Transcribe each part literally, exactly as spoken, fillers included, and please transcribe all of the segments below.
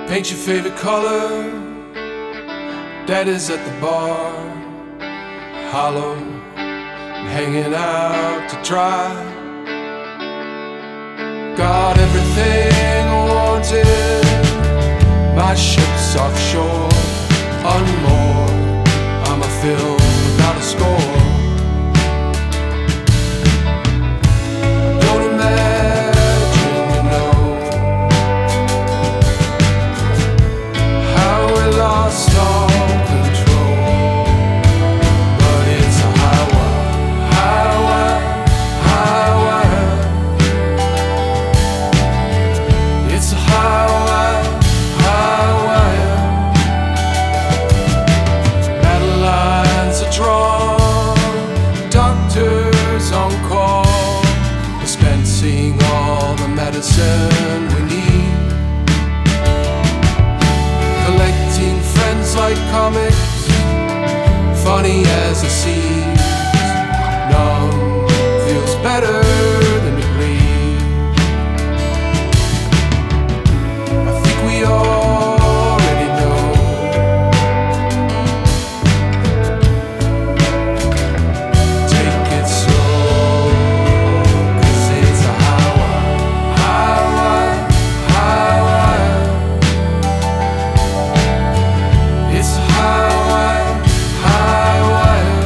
Paint your favorite color. Dad is at the bar, hollow and hanging out to dry. Got everything I wanted. My ship's offshore, unmoored. I'm a film without a score. Don't imagine you know how we lost all control. But it's a high wire, high wire, high wire. It's a high wire, high wire. Battle lines are drawn, doctors on call, dispensing all the medicine we need. Collecting friends like comics, funny as a seas. Numb feels better than to bleed. I think we already know. Take it slow, 'cause it's a high wire, high wire, high wire. It's a high wire, high wire.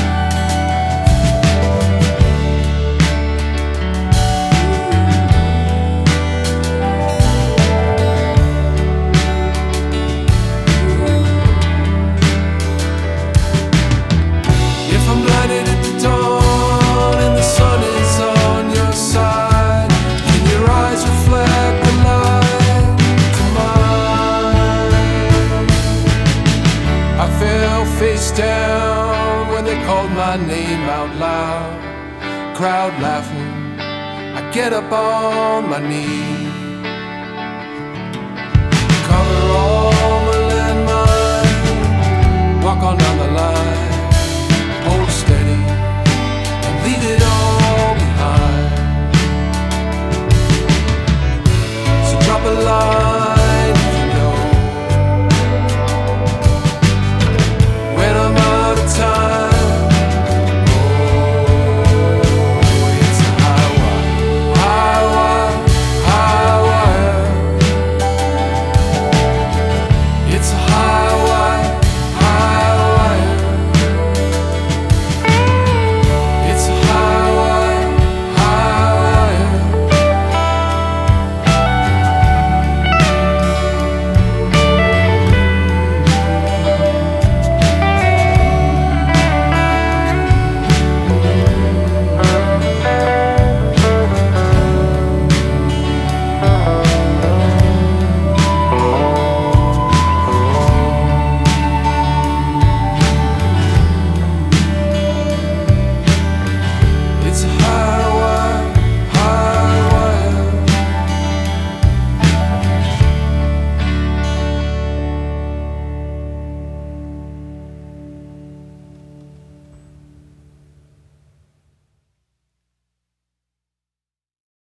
If I'm blinded at the dawn and the sun is on your side, can your eyes reflect the light to mine? I fell face down when they called my name out loud. Crowd laughing, I get up on my knees.